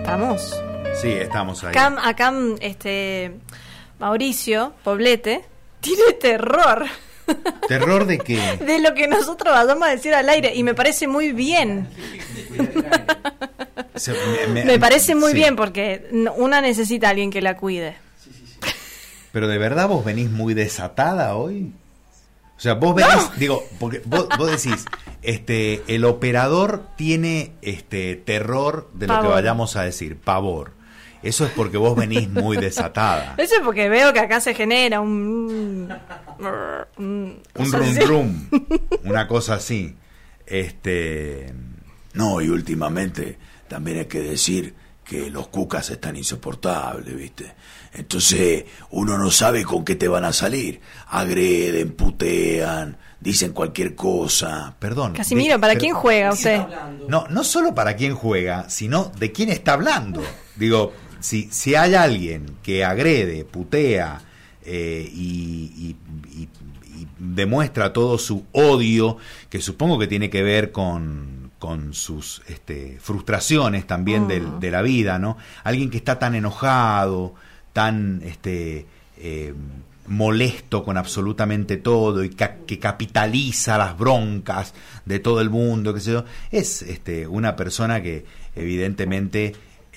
estamos. Sí, estamos ahí. Acá Mauricio Poblete tiene terror. ¿Terror de qué? De lo que nosotros vayamos a decir al aire, y me parece muy bien. Me parece muy bien, porque una necesita a alguien que la cuide. Pero de verdad vos venís muy desatada hoy. O sea, vos venís, digo, porque vos decís, el operador tiene terror de lo que vayamos a decir, pavor. Eso es porque vos venís muy desatada. Eso es porque veo que acá se genera un rum rum, una cosa así. No, y últimamente también hay que decir que los cucas están insoportables, ¿viste? Entonces uno no sabe con qué te van a salir. Agreden, putean, dicen cualquier cosa. Perdón. Casimiro, ¿para quién juega usted? No solo para quién juega, sino de quién está hablando. Digo, si hay alguien que agrede, putea y demuestra todo su odio, que supongo que tiene que ver con sus frustraciones también de la vida, ¿no? Alguien que está tan enojado, tan molesto con absolutamente todo y que capitaliza las broncas de todo el mundo, qué sé yo, es una persona que evidentemente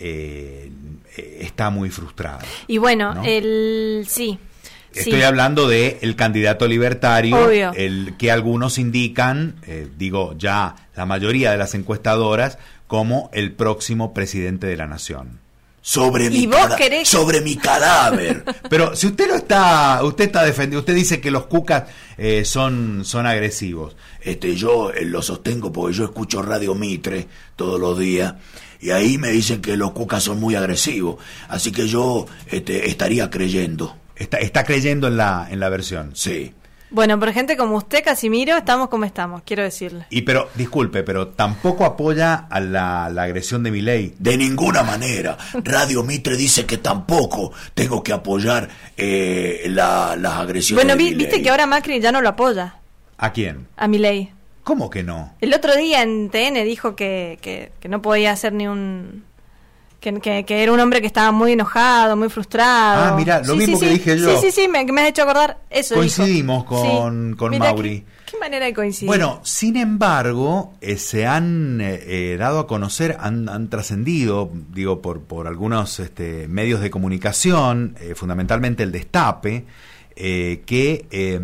está muy frustrada. Y bueno, ¿no? sí. Estoy hablando de el candidato libertario, obvio, el que algunos indican, ya la mayoría de las encuestadoras, como el próximo presidente de la nación. Sobre mi cadáver. Pero si usted usted está defendiendo, usted dice que los cucas son agresivos. Yo lo sostengo porque yo escucho Radio Mitre todos los días y ahí me dicen que los cucas son muy agresivos, así que yo estaría creyendo. Está creyendo en la versión. Sí. Bueno, por gente como usted, Casimiro, estamos como estamos, quiero decirle. Pero, disculpe, pero tampoco apoya a la agresión de Milei. De ninguna manera. Radio Mitre dice que tampoco tengo que apoyar las agresiones de Milei. Viste que ahora Macri ya no lo apoya. ¿A quién? A Milei. ¿Cómo que no? El otro día en TN dijo que no podía hacer ni un... Que era un hombre que estaba muy enojado, muy frustrado. Ah, mira, lo mismo que dije yo. Sí, me has hecho acordar eso. Coincidimos con Mauri. ¿Qué manera de coincidir? Bueno, sin embargo, se han dado a conocer, han trascendido, digo, por algunos medios de comunicación, fundamentalmente el Destape, que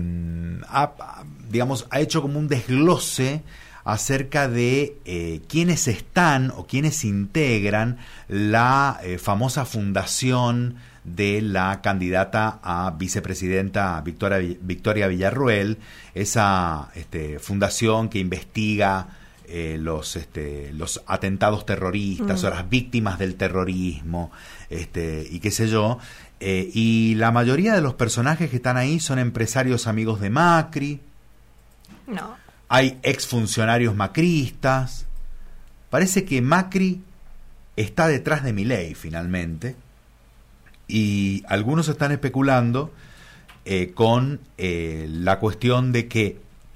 ha hecho como un desglose acerca de quiénes están o quiénes integran la famosa fundación de la candidata a vicepresidenta Victoria Villarruel, esa fundación que investiga los atentados terroristas o las víctimas del terrorismo, y qué sé yo, y la mayoría de los personajes que están ahí son empresarios amigos de Macri. No. Hay exfuncionarios macristas. Parece que Macri está detrás de Milei finalmente. Y algunos están especulando con la cuestión de que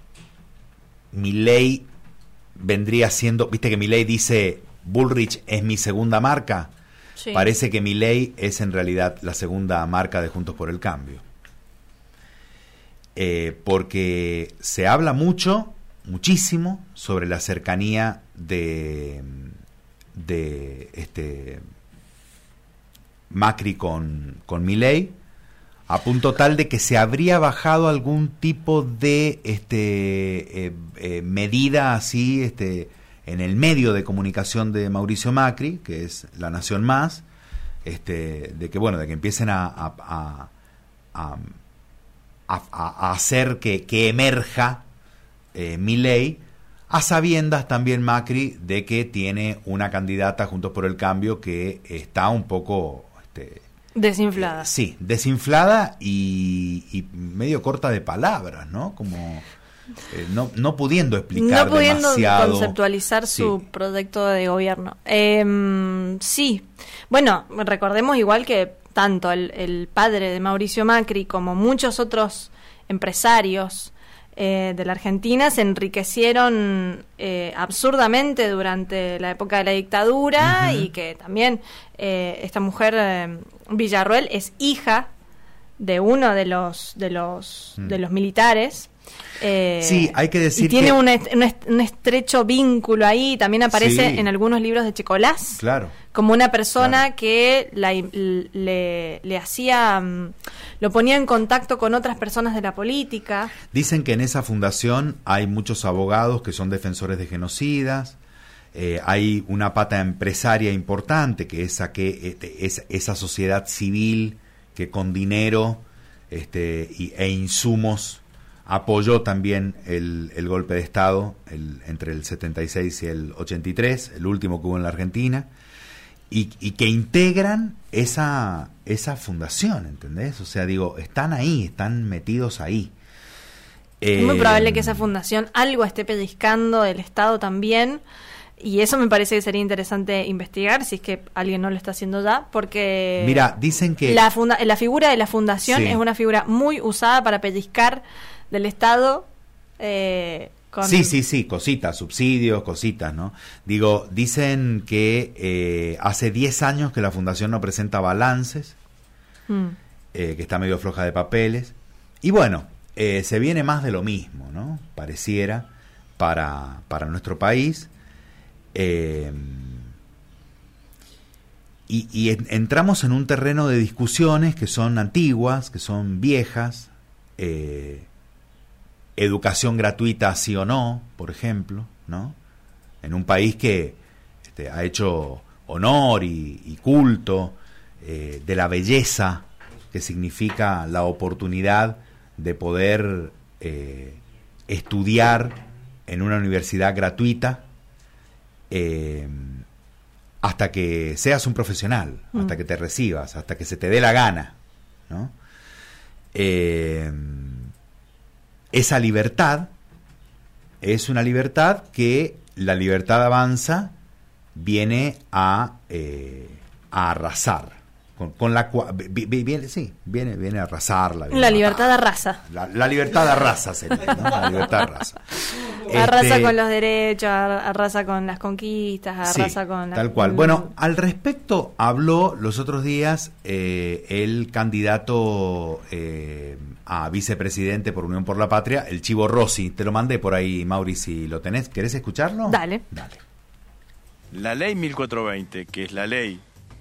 Milei vendría siendo... Viste que Milei dice Bullrich es mi segunda marca. Sí. Parece que Milei es en realidad la segunda marca de Juntos por el Cambio. Porque se habla muchísimo sobre la cercanía de Macri con Milei, a punto tal de que se habría bajado algún tipo de medida así en el medio de comunicación de Mauricio Macri, que es La Nación Más, de que empiecen a hacer que emerja Milei, a sabiendas también Macri de que tiene una candidata Juntos por el Cambio que está un poco desinflada. Sí, desinflada y medio corta de palabras, ¿no? Como no pudiendo explicar, no pudiendo demasiado conceptualizar su proyecto de gobierno. Sí, bueno, recordemos igual que tanto el padre de Mauricio Macri como muchos otros empresarios de la Argentina se enriquecieron absurdamente durante la época de la dictadura, y que también esta mujer, Villarroel, es hija de uno de los militares. Sí, hay que decir y tiene que un estrecho vínculo ahí. También aparece Sí. en algunos libros de Checolás, claro. como una persona Claro. que le hacía, lo ponía en contacto con otras personas de la política. Dicen que en esa fundación hay muchos abogados que son defensores de genocidas. Hay una pata empresaria importante que es esa sociedad civil que con dinero e insumos apoyó también el golpe de Estado entre el 76 y el 83, el último que hubo en la Argentina, y que integran esa fundación, ¿entendés? O sea, digo, están ahí, están metidos ahí. Es muy probable que esa fundación algo esté pellizcando del Estado también, y eso me parece que sería interesante investigar, si es que alguien no lo está haciendo ya, porque Mira, dicen que la figura de la fundación Sí. es una figura muy usada para pellizcar del Estado. Sí, cositas, subsidios, cositas, ¿no? Digo, dicen que hace 10 años que la fundación no presenta balances, que está medio floja de papeles, y bueno, se viene más de lo mismo, ¿no? Pareciera, para nuestro país. Entramos en un terreno de discusiones que son antiguas, que son viejas. Educación gratuita sí o no, por ejemplo, ¿no? En un país que ha hecho honor y culto de la belleza que significa la oportunidad de poder estudiar en una universidad gratuita hasta que seas un profesional, hasta que te recibas, hasta que se te dé la gana, ¿no? Esa libertad es una libertad que la libertad avanza viene a arrasar, con la cual viene a arrasar la libertad arrasa. La libertad arrasa sería, ¿no? La libertad arrasa. Arrasa con los derechos, arrasa con las conquistas, arrasa sí, con tal cual. Bueno, al respecto habló los otros días el candidato a vicepresidente por Unión por la Patria, el Chivo Rossi. Te lo mandé por ahí, Mauri, si lo tenés. ¿Querés escucharlo? Dale. La ley 1420, que es la ley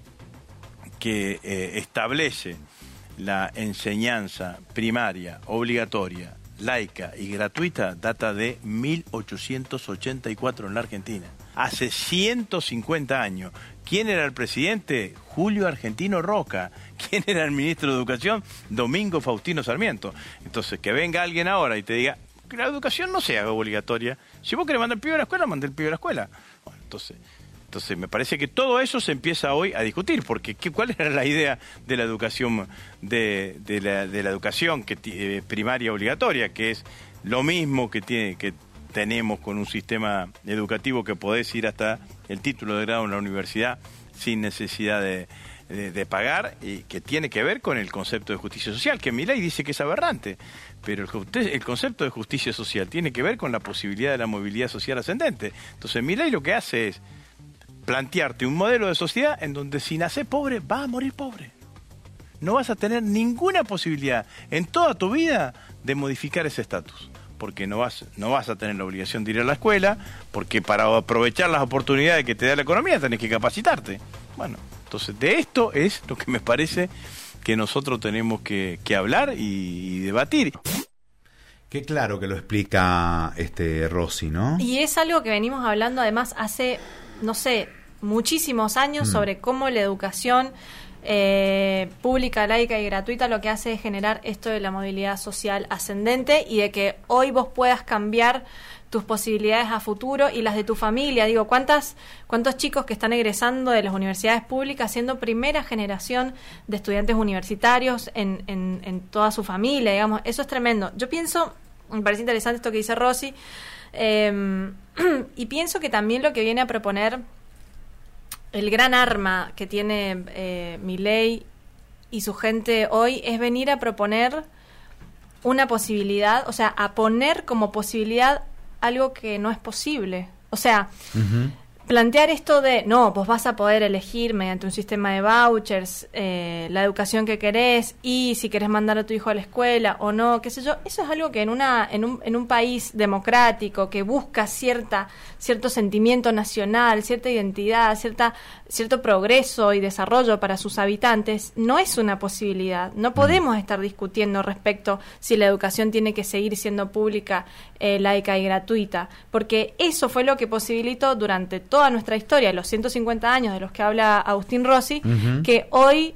que establece la enseñanza primaria obligatoria, laica y gratuita, data de 1884 en la Argentina. Hace 150 años. ¿Quién era el presidente? Julio Argentino Roca. ¿Quién era el ministro de Educación? Domingo Faustino Sarmiento. Entonces, que venga alguien ahora y te diga que la educación no sea obligatoria. Si vos querés mandar al pibe a la escuela, manda al pibe a la escuela. Bueno, entonces me parece que todo eso se empieza hoy a discutir, porque ¿cuál era la idea de la educación de la educación primaria obligatoria? Que es lo mismo que tenemos con un sistema educativo que podés ir hasta el título de grado en la universidad sin necesidad de pagar, y que tiene que ver con el concepto de justicia social, que Milei dice que es aberrante, pero el concepto de justicia social tiene que ver con la posibilidad de la movilidad social ascendente. Entonces Milei lo que hace es plantearte un modelo de sociedad en donde si nacés pobre, vas a morir pobre. No vas a tener ninguna posibilidad en toda tu vida de modificar ese estatus, porque no vas a tener la obligación de ir a la escuela, porque para aprovechar las oportunidades que te da la economía tenés que capacitarte. Bueno, entonces de esto es lo que me parece que nosotros tenemos que hablar y debatir. Qué claro que lo explica Rossi, ¿no? Y es algo que venimos hablando además hace, no sé, muchísimos años sobre cómo la educación pública, laica y gratuita lo que hace es generar esto de la movilidad social ascendente, y de que hoy vos puedas cambiar tus posibilidades a futuro y las de tu familia. Digo, ¿cuántos chicos que están egresando de las universidades públicas siendo primera generación de estudiantes universitarios en toda su familia? Digamos, eso es tremendo. Yo pienso, me parece interesante esto que dice Rossi, y pienso que también lo que viene a proponer el gran arma que tiene Milei y su gente hoy es venir a proponer una posibilidad, o sea, a poner como posibilidad algo que no es posible. O sea, plantear esto de, no, vos vas a poder elegir mediante un sistema de vouchers la educación que querés, y si querés mandar a tu hijo a la escuela o no, qué sé yo, eso es algo que en un país democrático que busca cierto sentimiento nacional, cierta identidad, cierto progreso y desarrollo para sus habitantes, no es una posibilidad. No podemos estar discutiendo respecto si la educación tiene que seguir siendo pública, laica y gratuita, porque eso fue lo que posibilitó durante toda nuestra historia, los 150 años de los que habla Agustín Rossi, que hoy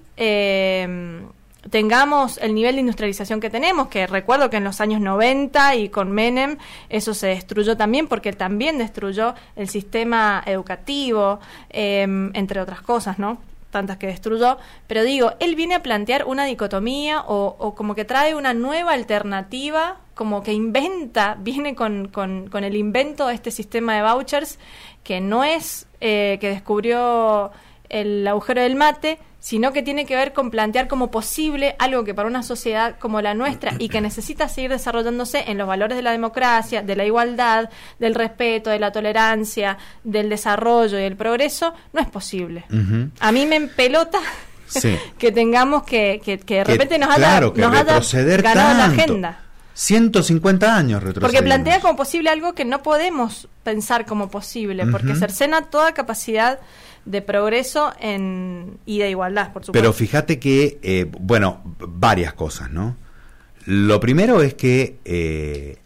tengamos el nivel de industrialización que tenemos, que recuerdo que en los años 90 y con Menem eso se destruyó también, porque él también destruyó el sistema educativo, entre otras cosas, ¿no? Tantas que destruyó, pero digo, él viene a plantear una dicotomía o como que trae una nueva alternativa, como que viene con el invento de este sistema de vouchers, que no es que descubrió el agujero del mate, sino que tiene que ver con plantear como posible algo que para una sociedad como la nuestra y que necesita seguir desarrollándose en los valores de la democracia, de la igualdad, del respeto, de la tolerancia, del desarrollo y del progreso, no es posible. A mí me empelota que tengamos que de repente nos haya ganado la agenda. 150 años retrocedimos. Porque plantea como posible algo que no podemos pensar como posible, porque cercena toda capacidad de progreso y de igualdad, por supuesto. Pero fíjate que, varias cosas, ¿no? Lo primero es que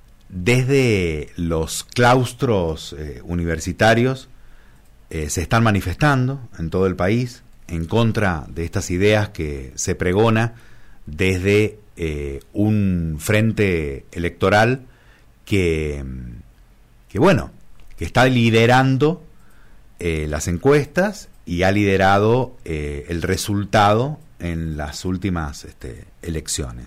desde los claustros universitarios se están manifestando en todo el país en contra de estas ideas que se pregona desde un frente electoral que está liderando las encuestas y ha liderado el resultado en las últimas elecciones.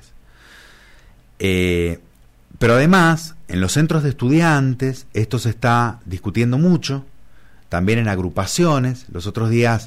Pero además, en los centros de estudiantes, esto se está discutiendo mucho, también en agrupaciones. Los otros días,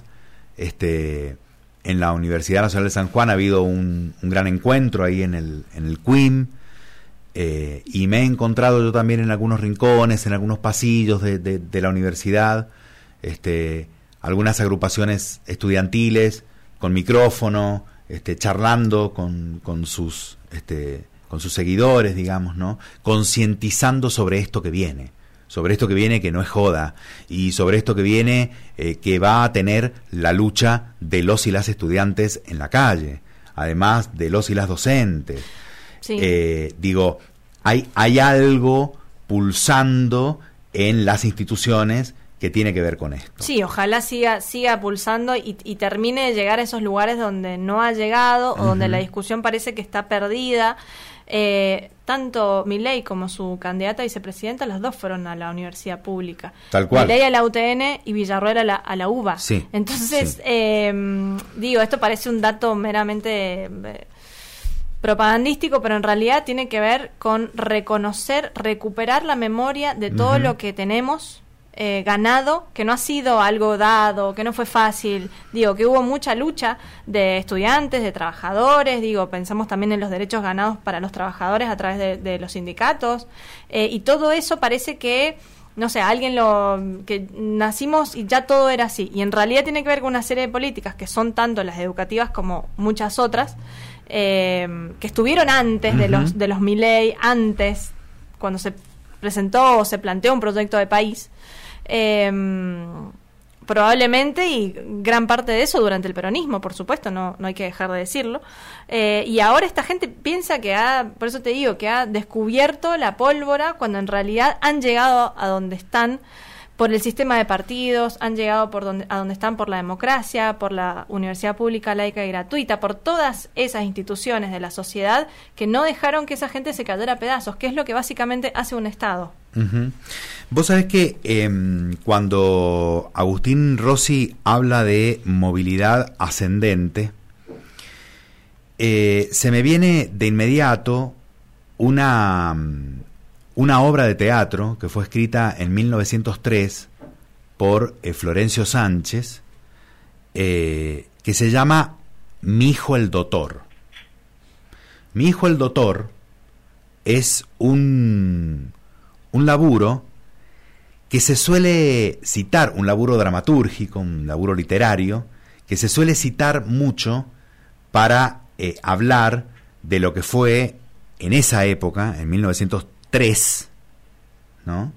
en la Universidad Nacional de San Juan ha habido un gran encuentro ahí en el CUIM, y me he encontrado yo también en algunos rincones, en algunos pasillos de la universidad, algunas agrupaciones estudiantiles con micrófono, charlando con sus seguidores, digamos, ¿no? Concientizando sobre esto que viene, que no es joda, y sobre esto que viene, que va a tener la lucha de los y las estudiantes en la calle, además de los y las docentes. Sí. Hay algo pulsando en las instituciones que tiene que ver con esto. Sí, ojalá siga pulsando y termine de llegar a esos lugares donde no ha llegado, o donde la discusión parece que está perdida. Tanto Milei como su candidata a vicepresidenta, los dos fueron a la universidad pública. Tal cual. Milei a la UTN y Villarroel a la UBA. Sí. Entonces, esto parece un dato meramente propagandístico, pero en realidad tiene que ver con recuperar la memoria de todo lo que tenemos ganado, que no ha sido algo dado, que no fue fácil, que hubo mucha lucha de estudiantes, de trabajadores, pensamos también en los derechos ganados para los trabajadores a través de los sindicatos, y todo eso parece que, no sé, que nacimos y ya todo era así, y en realidad tiene que ver con una serie de políticas que son tanto las educativas como muchas otras, que estuvieron antes de los Milei, antes, cuando se presentó o se planteó un proyecto de país, probablemente, y gran parte de eso durante el peronismo, por supuesto, no hay que dejar de decirlo, y ahora esta gente piensa por eso te digo, que ha descubierto la pólvora, cuando en realidad han llegado a donde están por el sistema de partidos, han llegado a donde están por la democracia, por la universidad pública, laica y gratuita, por todas esas instituciones de la sociedad que no dejaron que esa gente se cayera a pedazos, que es lo que básicamente hace un Estado. Vos sabés que cuando Agustín Rossi habla de movilidad ascendente, se me viene de inmediato una obra de teatro que fue escrita en 1903 por Florencio Sánchez, que se llama Mi hijo el Dotor. Mi hijo el Dotor es un laburo que se suele citar, un laburo dramatúrgico, un laburo literario, que se suele citar mucho para hablar de lo que fue en esa época, en 1903, ¿no?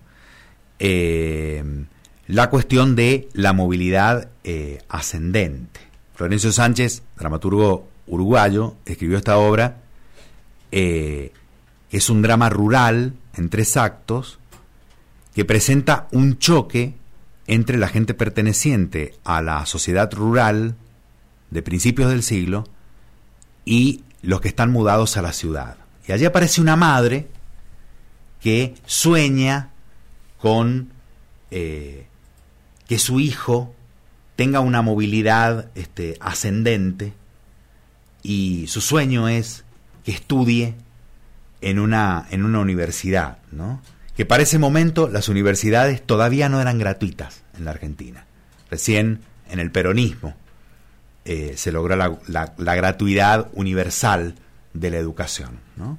La cuestión de la movilidad ascendente. Florencio Sánchez, dramaturgo uruguayo, escribió esta obra, que es un drama rural en 3 actos, que presenta un choque entre la gente perteneciente a la sociedad rural de principios del siglo y los que están mudados a la ciudad. Y allí aparece una madre que sueña con que su hijo tenga una movilidad ascendente, y su sueño es que estudie en una universidad, ¿no? Que para ese momento las universidades todavía no eran gratuitas en la Argentina. Recién en el peronismo se logró la gratuidad universal de la educación, ¿no?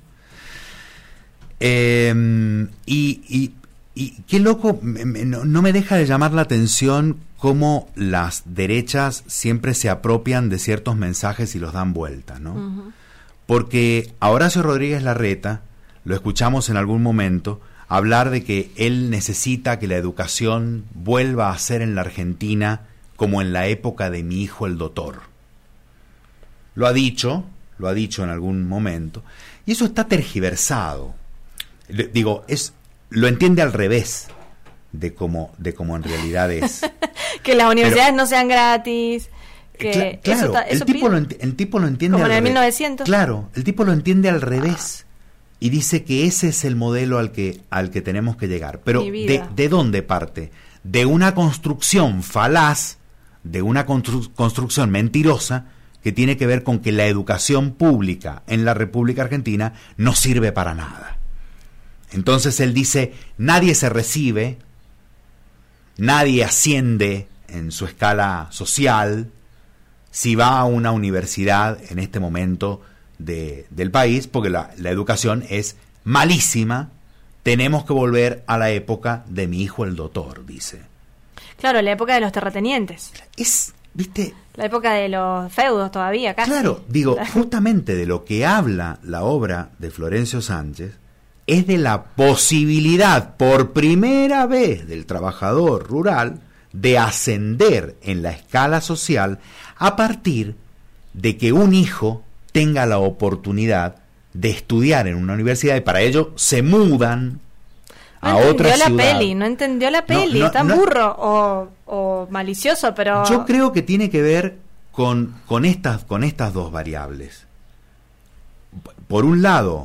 Y qué loco, no me deja de llamar la atención cómo las derechas siempre se apropian de ciertos mensajes y los dan vuelta, ¿no? Uh-huh. Porque a Horacio Rodríguez Larreta, lo escuchamos en algún momento, hablar de que él necesita que la educación vuelva a ser en la Argentina como en la época de mi hijo el doctor. Lo ha dicho en algún momento, y eso está tergiversado. Digo, lo entiende al revés de cómo en realidad es. Que las universidades no sean gratis. Que claro, el tipo lo entiende como al en el revés. 1900. Claro, el tipo lo entiende al revés. Y dice que ese es el modelo al que tenemos que llegar. Pero ¿de dónde parte? De una construcción falaz, de una construcción mentirosa, que tiene que ver con que la educación pública en la República Argentina no sirve para nada. Entonces él dice, nadie se recibe, nadie asciende en su escala social si va a una universidad en este momento del país, porque la educación es malísima. Tenemos que volver a la época de mi hijo el doctor, dice. Claro, la época de los terratenientes. ¿Viste? La época de los feudos todavía, casi. Claro, digo, justamente de lo que habla la obra de Florencio Sánchez es de la posibilidad por primera vez del trabajador rural de ascender en la escala social a partir de que un hijo tenga la oportunidad de estudiar en una universidad, y para ello se mudan a otra ciudad. No entendió la peli, tan burro o malicioso, pero... Yo creo que tiene que ver con estas dos variables. Por un lado,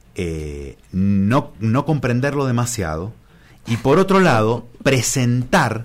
no comprenderlo demasiado, y por otro lado, presentar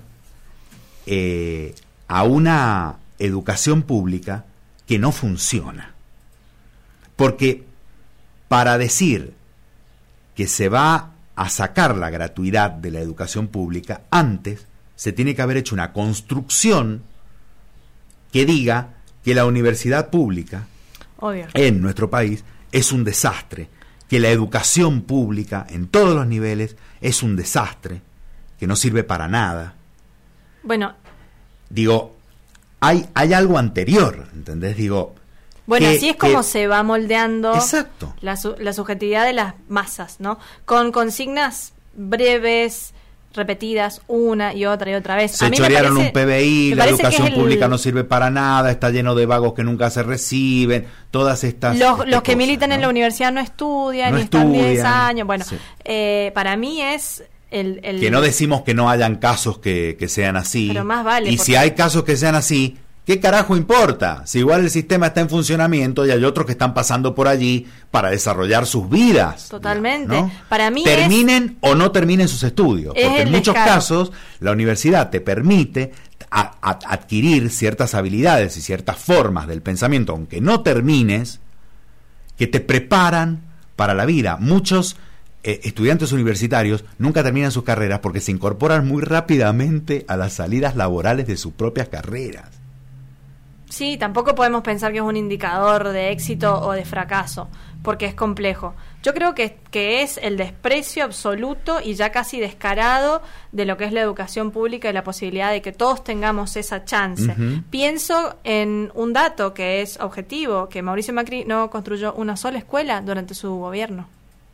a una educación pública que no funciona. Porque para decir que se va a sacar la gratuidad de la educación pública, antes se tiene que haber hecho una construcción que diga que la universidad pública, obvio, en nuestro país es un desastre, que la educación pública en todos los niveles es un desastre, que no sirve para nada. Bueno, digo, hay algo anterior, ¿entendés? Digo, bueno, así es como se va moldeando, exacto, la subjetividad de las masas, ¿no? Con consignas breves, repetidas una y otra vez. Se chorearon un PBI, la educación pública no sirve para nada, está lleno de vagos que nunca se reciben, todas estas los cosas, que militan, ¿no?, en la universidad no estudian, están 10 años. Bueno, sí. Para mí es el... Que no decimos que no hayan casos que sean así. Pero más vale. Y si hay casos que sean así, ¿qué carajo importa? Si igual el sistema está en funcionamiento y hay otros que están pasando por allí para desarrollar sus vidas. Totalmente. Digamos, ¿no? Para mí terminen o no terminen sus estudios. Porque en muchos casos la universidad te permite adquirir ciertas habilidades y ciertas formas del pensamiento, aunque no termines, que te preparan para la vida. Muchos estudiantes universitarios nunca terminan sus carreras porque se incorporan muy rápidamente a las salidas laborales de sus propias carreras. Sí, tampoco podemos pensar que es un indicador de éxito o de fracaso, porque es complejo. Yo creo que es el desprecio absoluto y ya casi descarado de lo que es la educación pública y la posibilidad de que todos tengamos esa chance. Uh-huh. Pienso en un dato que es objetivo, que Mauricio Macri no construyó una sola escuela durante su gobierno.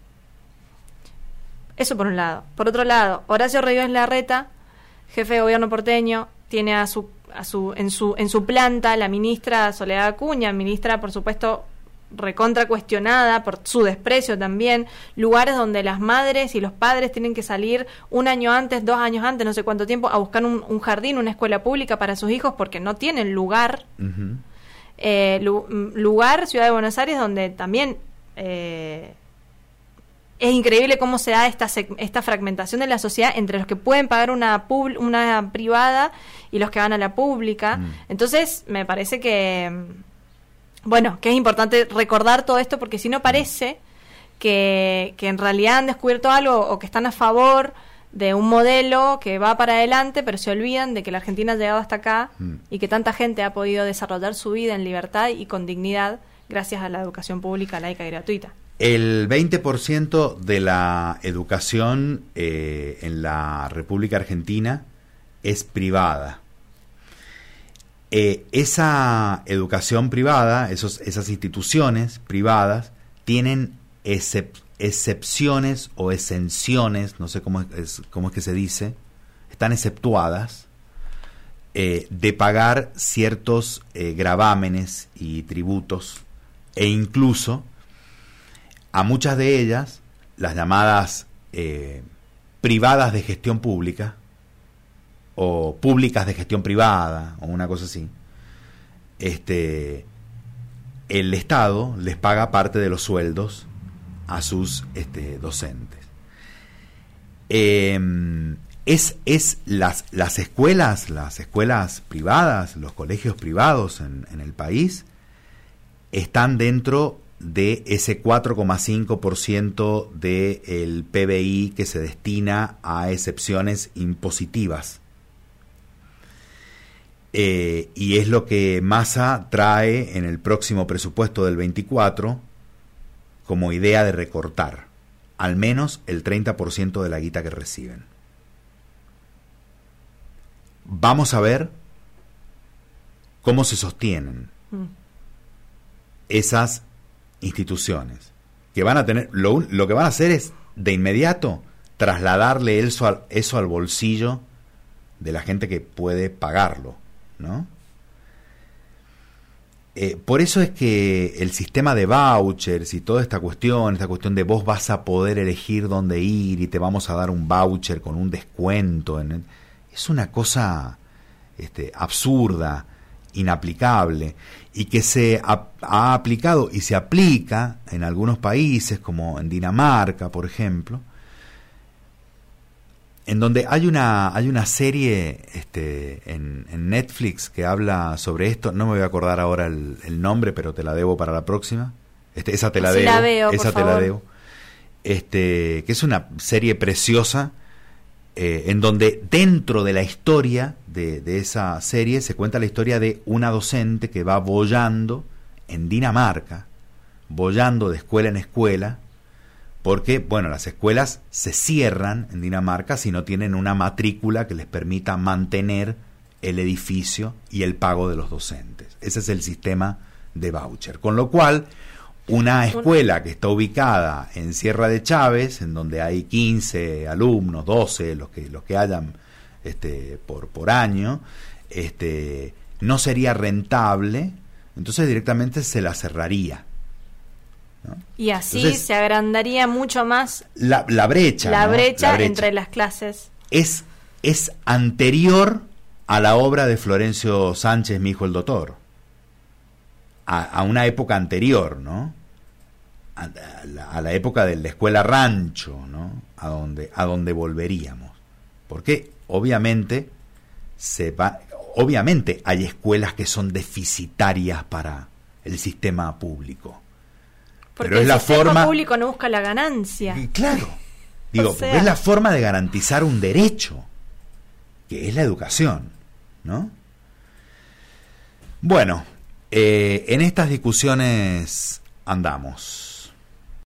Eso por un lado. Por otro lado, Horacio Rodríguez Larreta, jefe de gobierno porteño, tiene en su planta la ministra Soledad Acuña, ministra, por supuesto, recontra cuestionada por su desprecio también, lugares donde las madres y los padres tienen que salir 1 año antes, 2 años antes, no sé cuánto tiempo, a buscar un jardín, una escuela pública para sus hijos porque no tienen lugar. Uh-huh. Lugar, Ciudad de Buenos Aires, donde también es increíble cómo se da esta fragmentación de la sociedad entre los que pueden pagar una privada y los que van a la pública. Entonces, me parece que, bueno, que es importante recordar todo esto, porque si no parece que en realidad han descubierto algo o que están a favor de un modelo que va para adelante, pero se olvidan de que la Argentina ha llegado hasta acá y que tanta gente ha podido desarrollar su vida en libertad y con dignidad gracias a la educación pública, laica y gratuita. El 20% de la educación en la República Argentina es privada. Esa educación privada, esas instituciones privadas, tienen excepciones o exenciones, no sé cómo es que se dice, están exceptuadas de pagar ciertos gravámenes y tributos, e incluso a muchas de ellas, las llamadas privadas de gestión pública o públicas de gestión privada o una cosa así, el Estado les paga parte de los sueldos a sus docentes. Las escuelas privadas, los colegios privados en el país están dentro de ese 4,5% del PBI que se destina a excepciones impositivas. Y es lo que Massa trae en el próximo presupuesto del 24 como idea de recortar al menos el 30% de la guita que reciben. Vamos a ver cómo se sostienen esas instituciones que van a tener, lo que van a hacer es de inmediato trasladarle eso al bolsillo de la gente que puede pagarlo, ¿no? Por eso es que el sistema de vouchers y toda esta cuestión de vos vas a poder elegir dónde ir y te vamos a dar un voucher con un descuento, es una cosa absurda, inaplicable, y que se ha aplicado y se aplica en algunos países, como en Dinamarca, por ejemplo, en donde hay una serie en Netflix que habla sobre esto. No me voy a acordar ahora el nombre, pero te la debo para la próxima. Esa te la debo. Esa te la debo. Que es una serie preciosa, en donde dentro de la historia de esa serie se cuenta la historia de una docente que va boyando en Dinamarca, boyando de escuela en escuela, porque, bueno, las escuelas se cierran en Dinamarca si no tienen una matrícula que les permita mantener el edificio y el pago de los docentes. Ese es el sistema de voucher. Con lo cual, una escuela que está ubicada en Sierra de Chávez, en donde hay 15 alumnos, 12, los que hayan por año, no sería rentable, entonces directamente se la cerraría, ¿no? Y así entonces, se agrandaría mucho más la brecha. La ¿no? brecha entre las clases. Es anterior a la obra de Florencio Sánchez, mi hijo el doctor. A una época anterior, ¿no? A la época de la escuela rancho, ¿no? A donde volveríamos. Porque obviamente hay escuelas que son deficitarias para el sistema público. Porque pero es el la sistema forma público no busca la ganancia. Claro. Digo, O sea, es la forma de garantizar un derecho, que es la educación, ¿no? Bueno, en estas discusiones andamos.